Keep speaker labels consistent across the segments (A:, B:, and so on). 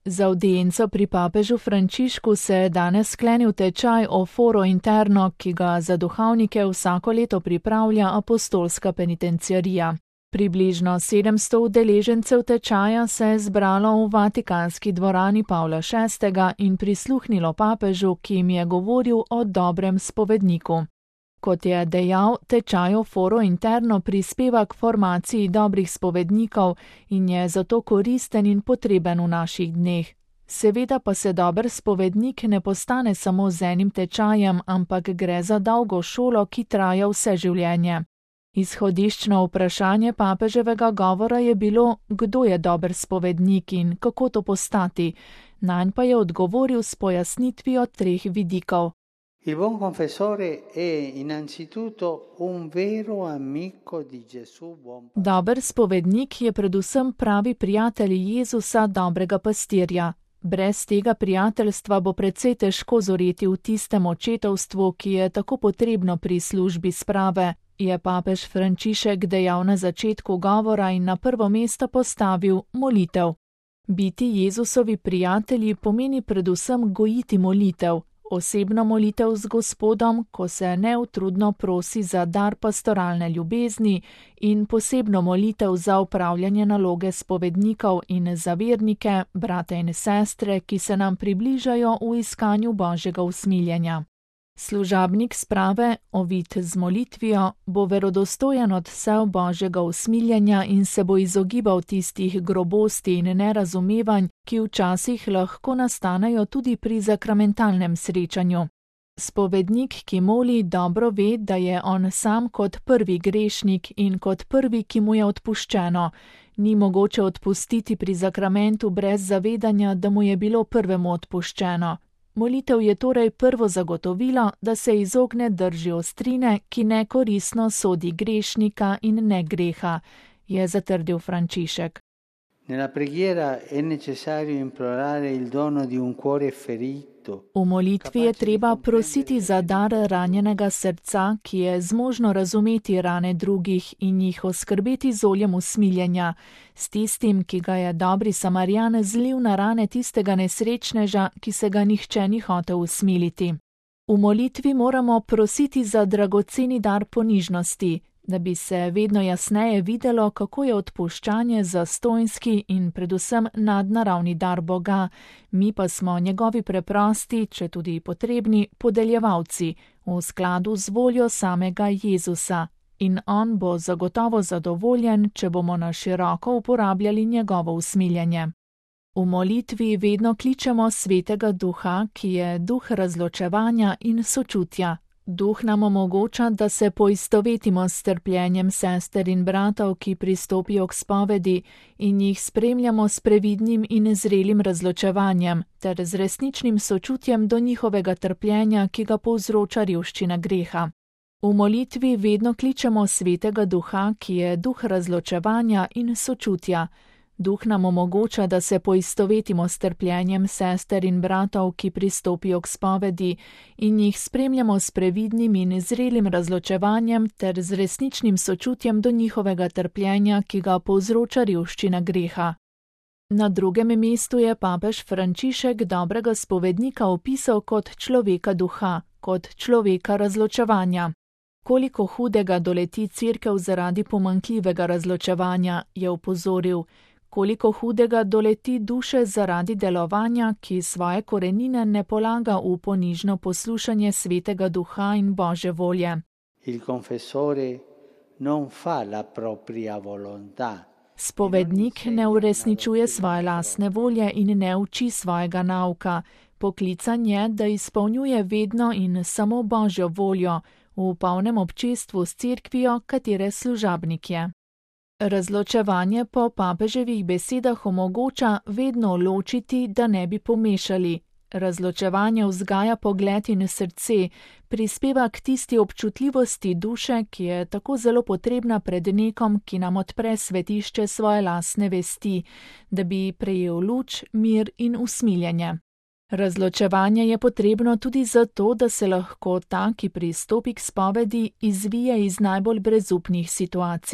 A: Za avdienco pri papežu Frančišku se je danes sklenil tečaj o Foro Interno, ki ga za duhovnike vsako leto pripravlja apostolska penitenciarija. Približno 700 udeležencev tečaja se je zbralo v Vatikanski dvorani Pavla VI. In prisluhnilo papežu, ki jim je govoril o dobrem spovedniku. Kot je dejal, tečaj o Foro Interno prispeva k formaciji dobrih spovednikov in je zato koristen in potreben v naših dneh. Seveda pa se dober spovednik ne postane samo z enim tečajem, ampak gre za dolgo šolo, ki traja vse življenje. Izhodiščno vprašanje papeževega govora je bilo, kdo je dober spovednik in kako to postati. Nanj pa je odgovoril s pojasnitvijo 3 vidikov.
B: Il buon confessore è innanzitutto un vero amico di Gesù.
A: Dober spovednik je predvsem pravi prijatelj Jezusa, dobrega pastirja. Brez tega prijateljstva bo precej težko zoreti v tistem očetovstvu, ki je tako potrebno pri službi sprave, je papež Frančišek dejal na začetku govora in na prvo mesto postavil molitev. Biti Jezusovi prijatelji pomeni predvsem gojiti molitev. Osebno molitev z Gospodom, ko se neutrudno prosi za dar pastoralne ljubezni, in posebno molitev za opravljanje naloge spovednikov in za vernike, brate in sestre, ki se nam približajo v iskanju Božjega usmiljenja. Služabnik sprave, ovit z molitvijo, bo verodostojen odsev Božjega usmiljenja in se bo izogibal tistih grobosti in nerazumevanj, ki včasih lahko nastanejo tudi pri sakramentalnem srečanju. Spovednik, ki moli, dobro ve, da je on sam kot prvi grešnik in kot prvi, ki mu je odpuščeno. Ni mogoče odpustiti pri sakramentu brez zavedanja, da mu je bilo prvemu odpuščeno. Molitev je torej prvo zagotovilo, da se izogne drži ostrine, ki nekoristno sodi grešnika in ne greha, je zatrdil Frančišek.
B: Nella preghiera è necessario implorare il dono di un cuore ferito.
A: V molitvi je treba prositi za dar ranjenega srca, ki je zmožno razumeti rane drugih in jih oskrbeti z oljem usmiljenja, s tistim, ki ga je dobri Samarijan zlil na rane tistega nesrečneža, ki se ga nihče ni hotel usmiliti. V molitvi moramo prositi za dragoceni dar ponižnosti, da bi se vedno jasneje videlo, kako je odpuščanje zastonjski in predvsem nadnaravni dar Boga, mi pa smo njegovi preprosti, če tudi potrebni, podeljevalci, v skladu z voljo samega Jezusa. In on bo zagotovo zadovoljen, če bomo na široko uporabljali njegovo usmiljenje. V molitvi vedno kličemo Svetega Duha, ki je duh razločevanja in sočutja. Duh nam omogoča, da se poistovetimo s trpljenjem sester in bratov, ki pristopijo k spovedi, in jih spremljamo s previdnim in zrelim razločevanjem, ter z resničnim sočutjem do njihovega trpljenja, ki ga povzroča revščina greha. V molitvi vedno kličemo Svetega Duha, ki je duh razločevanja in sočutja. Duh nam omogoča, da se poistovetimo s trpljenjem sester in bratov, ki pristopijo k spovedi, in jih spremljamo s previdnim in zrelim razločevanjem ter z resničnim sočutjem do njihovega trpljenja, ki ga povzroča revščina greha. Na drugem mestu je papež Frančišek dobrega spovednika opisal kot človeka duha, kot človeka razločevanja. Koliko hudega doleti Cerkev zaradi pomanjkljivega razločevanja, je opozoril. Koliko hudega doleti duše zaradi delovanja, ki svoje korenine ne polaga v ponižno poslušanje Svetega Duha in Božje volje.
B: Il confessore non fa la propria volontà.
A: Spovednik ne uresničuje svoje lastne volje in ne uči svojega nauka. Poklican je, da izpolnjuje vedno in samo Božjo voljo, v polnem občestvu s Cerkvijo, katere služabnik je. Razločevanje po papeževih besedah omogoča vedno ločiti, da ne bi pomešali. Razločevanje vzgaja pogled in srce, prispeva k tisti občutljivosti duše, ki je tako zelo potrebna pred nekom, ki nam odpre svetišče svoje lastne vesti, da bi prejel luč, mir in usmiljenje. Razločevanje je potrebno tudi zato, da se lahko ta, ki pristopi k spovedi, izvije iz najbolj brezupnih situacij.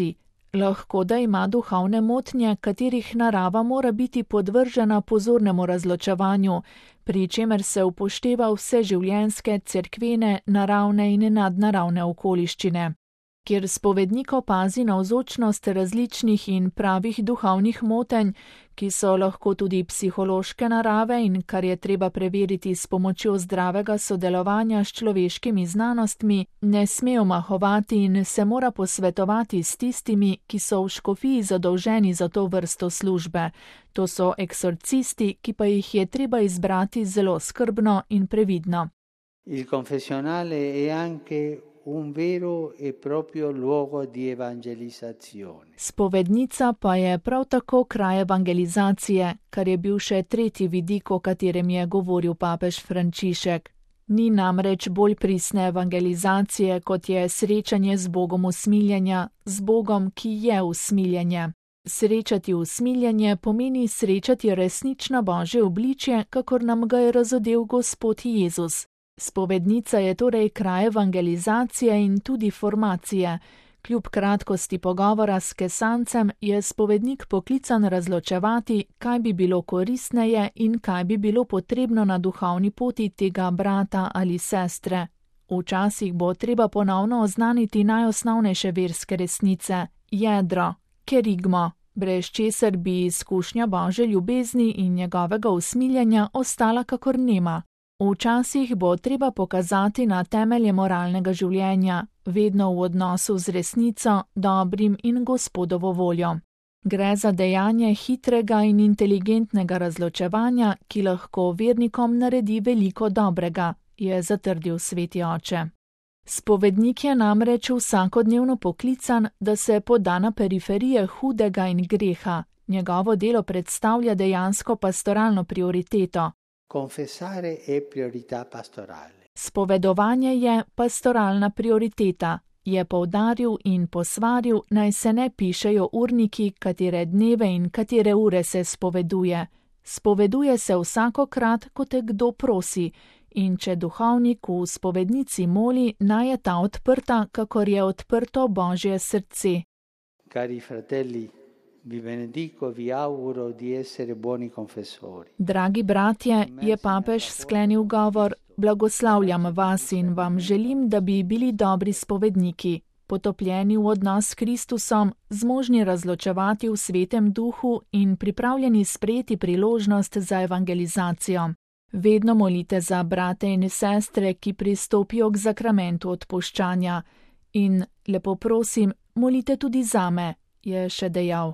A: Lahko da ima duhovne motnje, katerih narava mora biti podvržena pozornemu razločevanju, pri čemer se upošteva vse življenjske, cerkvene, naravne in nadnaravne okoliščine. Kjer spovednik opazi navzočnost različnih in pravih duhovnih motenj, ki so lahko tudi psihološke narave in kar je treba preveriti s pomočjo zdravega sodelovanja s človeškimi znanostmi, ne sme omahovati in se mora posvetovati s tistimi, ki so v škofiji zadolženi za to vrsto službe. To so eksorcisti, ki pa jih je treba izbrati zelo skrbno in previdno.
B: Il confessionale è anche un vero e proprio luogo di evangelizzazione.
A: Spovednica pa je prav tako kraj evangelizacije, kar je bil še tretji vidik, o katerem je govoril papež Frančišek. Ni namreč bolj pristne evangelizacije, kot je srečanje z Bogom usmiljenja, z Bogom, ki je usmiljenje. Srečati usmiljenje pomeni srečati resnično Božje obličje, kakor nam ga je razodel Gospod Jezus. Spovednica je torej kraj evangelizacije in tudi formacije. Kljub kratkosti pogovora s kesancem je spovednik poklican razločevati, kaj bi bilo koristneje in kaj bi bilo potrebno na duhovni poti tega brata ali sestre. Včasih bo treba ponovno oznaniti najosnovnejše verske resnice, jedro, kerigmo, brez česar bi izkušnja Božje ljubezni in njegovega usmiljenja ostala kakor nema. Včasih bo treba pokazati na temelje moralnega življenja, vedno v odnosu z resnico, dobrim in Gospodovo voljo. Gre za dejanje hitrega in inteligentnega razločevanja, ki lahko vernikom naredi veliko dobrega, je zatrdil sveti oče. Spovednik je namreč vsakodnevno poklican, da se poda na periferije hudega in greha. Njegovo delo predstavlja dejansko pastoralno prioriteto.
B: Confessare è priorità pastorale.
A: Spovedovanje je pastoralna prioriteta, je poudaril in posvaril, naj se ne pišejo urniki, katere dneve in katere ure se spoveduje. Spoveduje se vsakokrat, ko te kdo prosi, in če duhovnik v spovednici moli, naj je ta odprta, kakor je odprto Božje srce.
B: Cari fratelli, vi benedico, vi auguro di essere buoni confessori.
A: Dragi bratje, je papež sklenil govor, blagoslavljam vas in vam želim, da bi bili dobri spovedniki, potopljeni v odnos s Kristusom, zmožni razločevati v svetem duhu in pripravljeni sprejeti priložnost za evangelizacijo. Vedno molite za brate in sestre, ki pristopijo k zakramentu odpuščanja. In lepo prosim, molite tudi zame, je še dejal.